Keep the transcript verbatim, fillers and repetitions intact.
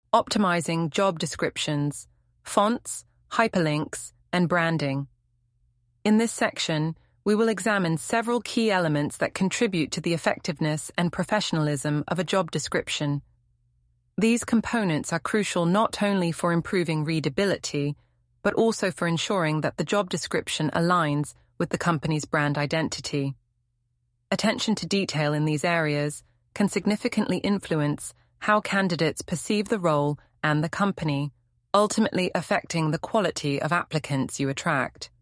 optimizing job descriptions, fonts, hyperlinks, and branding. In this section, we will examine several key elements that contribute to the effectiveness and professionalism of a job description. These components are crucial not only for improving readability, but also for ensuring that the job description aligns with the company's brand identity. Attention to detail in these areas can significantly influence how candidates perceive the role and the company, ultimately affecting the quality of applicants you attract.